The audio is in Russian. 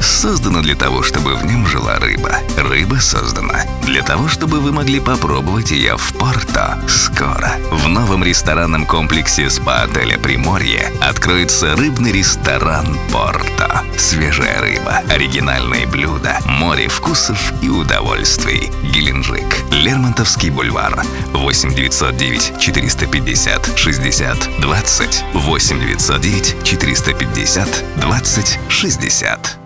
создано для того, чтобы в нем жила рыба. Рыба создана для того, чтобы вы могли попробовать ее в Порто. Скоро в новом ресторанном комплексе спа-отеля «Приморье» откроется рыбный ресторан «Порто». Свежая рыба, оригинальные блюда, море вкусов и удовольствий. Геленджик, Лермонтовский бульвар. 8 909 450 60 20. 8 909 450 20 60.